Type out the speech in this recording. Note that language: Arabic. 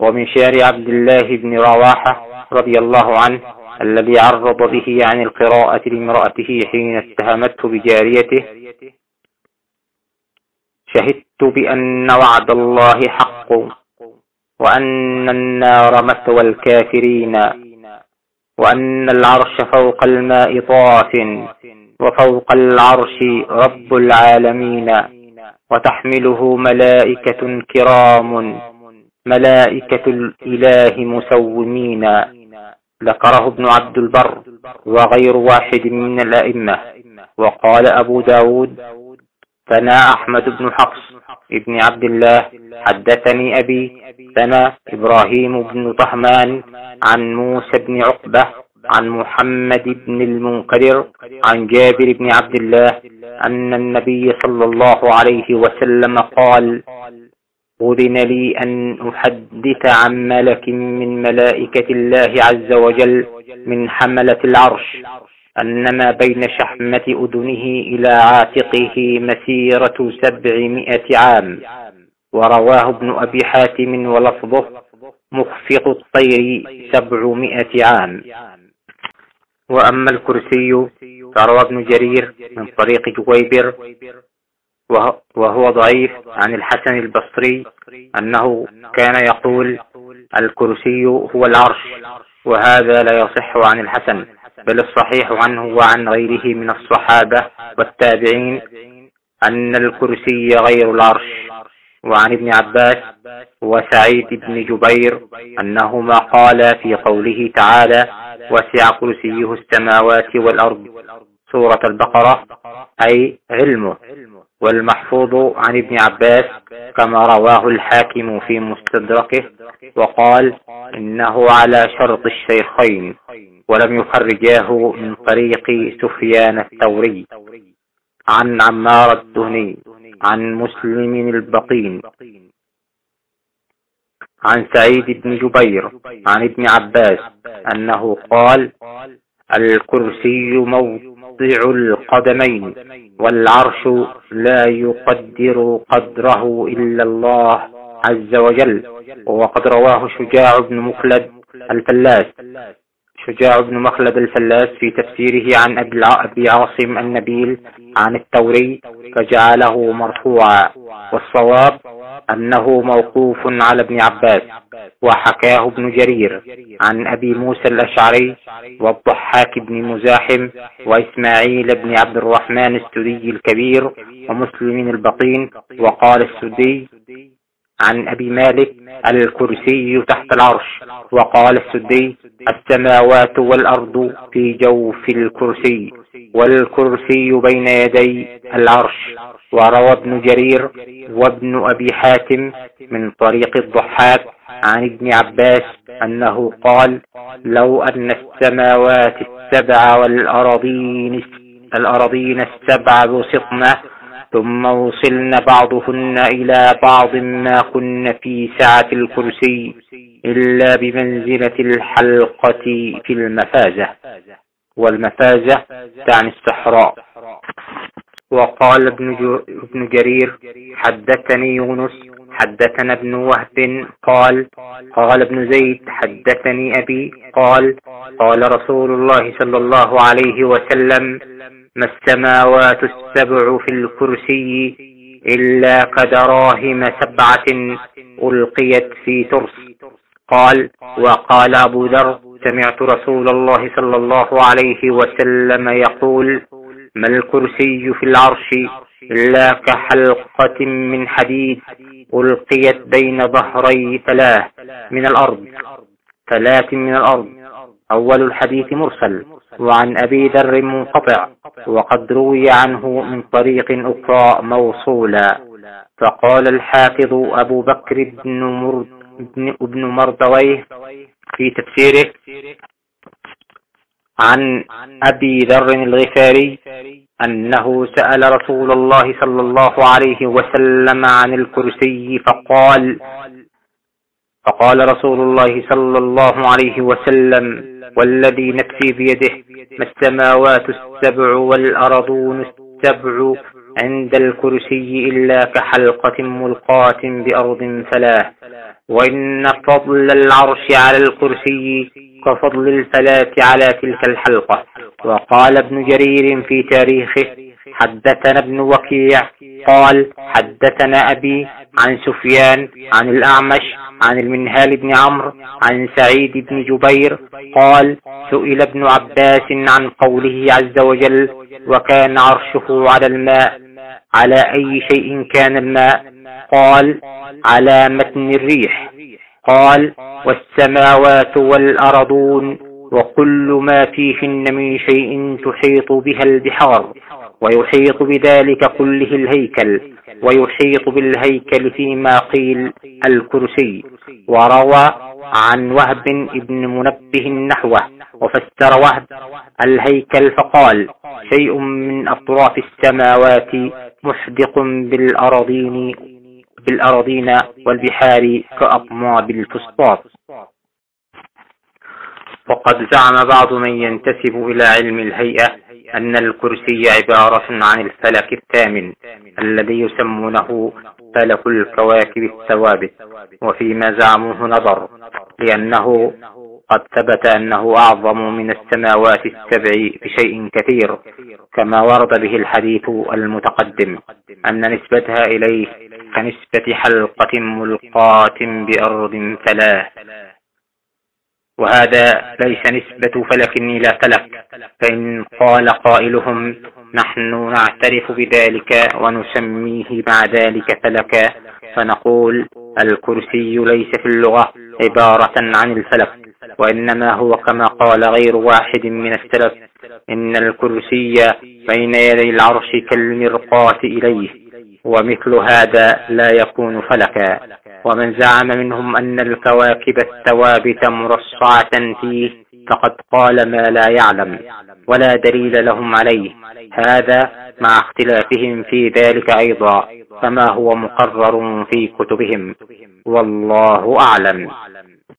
ومن شعر عبد الله بن رواحة رضي الله عنه الذي عرض به عن القراءة لامرأته حين اتهمته بجاريته: شهدت بأن وعد الله حق، وأن النار مثوى الكافرين، وأن العرش فوق الماء طاف، وفوق العرش رب العالمين، وتحمله ملائكة كرام، ملائكة الإله مسومين. ذكره ابن عبد البر وغير واحد من الأئمة. وقال أبو داود: ثنى أحمد بن حفص ابن عبد الله حدثني أبي ثنى إبراهيم بن طهمان عن موسى بن عقبة عن محمد بن المنكدر عن جابر بن عبد الله أن النبي صلى الله عليه وسلم قال: أذن لي أن أحدث عن ملك من ملائكة الله عز وجل من حملة العرش أن ما بين شحمة أذنه إلى عاتقه مسيرة 700 عام. ورواه ابن أبي حاتم ولفظه: مخفق الطير 700 عام. وأما الكرسي فروى ابن جرير من طريق جويبر وهو ضعيف عن الحسن البصري أنه كان يقول: الكرسي هو العرش، وهذا لا يصح عن الحسن، بل الصحيح عنه وعن غيره من الصحابة والتابعين أن الكرسي غير العرش. وعن ابن عباس وسعيد بن جبير أنهما قالا في قوله تعالى: وسع كرسيه السماوات والأرض، سورة البقرة، أي علمه. والمحفوظ عن ابن عباس كما رواه الحاكم في مستدركه، وقال: إنه على شرط الشيخين، ولم يخرجاه من طريق سفيان الثوري عن عمار الدهني عن مسلم البقين عن سعيد بن جبير عن ابن عباس أنه قال: الكرسي موضع القدمين، والعرش لا يقدر قدره إلا الله عز وجل. وقد رواه شجاع بن مخلد الفلاس في تفسيره عن أبي عاصم النبيل عن الثوري فجعله مرفوعا، والصواب أنه موقوف على ابن عباس. وحكاه ابن جرير عن أبي موسى الأشعري والضحاك بن مزاحم وإسماعيل بن عبد الرحمن السدي الكبير ومسلم البقين. وقال السدي عن أبي مالك: الكرسي تحت العرش. وقال السدي: السماوات والأرض في جوف الكرسي، والكرسي بين يدي العرش. وروى ابن جرير وابن أبي حاتم من طريق الضحاك عن ابن عباس أنه قال: لو أن السماوات السبع والأراضين السبع بسطن ثم وصلن بعضهن إلى بعض ما كن في سعة الكرسي إلا بمنزلة الحلقة في المفازة، والمفازة تعني الصحراء. وقال ابن جرير: حدثني يونس حدثنا ابن وهب قال: قال ابن زيد: حدثني أبي قال: قال رسول الله صلى الله عليه وسلم: ما السماوات السبع في الكرسي إلا كدراهم 7 ألقيت في ترس. قال: وقال أبو ذر: سمعت رسول الله صلى الله عليه وسلم يقول: ما الكرسي في العرش إلا كحلقة من حديد ألقيت بين ظهري 3 من الأرض. أول الحديث مرسل، وعن أبي ذر منقطع، وقد روي عنه من طريق أخرى موصولا. فقال الحافظ أبو بكر بن مردويه في تفسيره عن أبي ذر الغفاري أنه سأل رسول الله صلى الله عليه وسلم عن الكرسي فقال رسول الله صلى الله عليه وسلم: والذي نفسي بيده ما السماوات السبع والأرضون السبع عند الكرسي إلا كحلقة ملقاة بأرض فلاه. وإن فضل العرش على الكرسي كفضل الفلاة على تلك الحلقة. وقال ابن جرير في تاريخه: حدثنا ابن وكيع قال: حدثنا أبي عن سفيان عن الأعمش عن المنهال بن عمرو عن سعيد بن جبير قال: سئل ابن عباس عن قوله عز وجل: وكان عرشه على الماء، على أي شيء كان الماء؟ قال: على متن الريح. قال: والسماوات والأرضون وكل ما فيهن من شيء تحيط بها البحار، ويحيط بذلك كله الهيكل، ويحيط بالهيكل فيما قيل الكرسي. وروى عن وهب ابن منبه نحوه، وفسر وهب الهيكل فقال: شيء من أطراف السماوات محدق بالأراضين والبحار كأطناب الفسطاط. وقد زعم بعض من ينتسب إلى علم الهيئة أن الكرسي عبارة عن الفلك الثامن الذي يسمونه فلك الكواكب الثوابت، وفيما زعموه نظر، لأنه قد ثبت أنه أعظم من السماوات السبع بشيء كثير، كما ورد به الحديث المتقدم أن نسبتها إليه كنسبة حلقة ملقاة بأرض ثلاث. وهذا ليس نسبة فلك إلى فلك، فإن قال قائلهم: نحن نعترف بذلك ونسميه مع ذلك فلكا، فنقول: الكرسي ليس في اللغة عبارة عن الفلك، وإنما هو كما قال غير واحد من السلف: إن الكرسي بين يدي العرش كالمرقاة إليه، ومثل هذا لا يكون فلكا. ومن زعم منهم أن الكواكب الثوابت مرصعة فيه فقد قال ما لا يعلم ولا دليل لهم عليه، هذا مع اختلافهم في ذلك أيضا، كما هو مقرر في كتبهم، والله أعلم.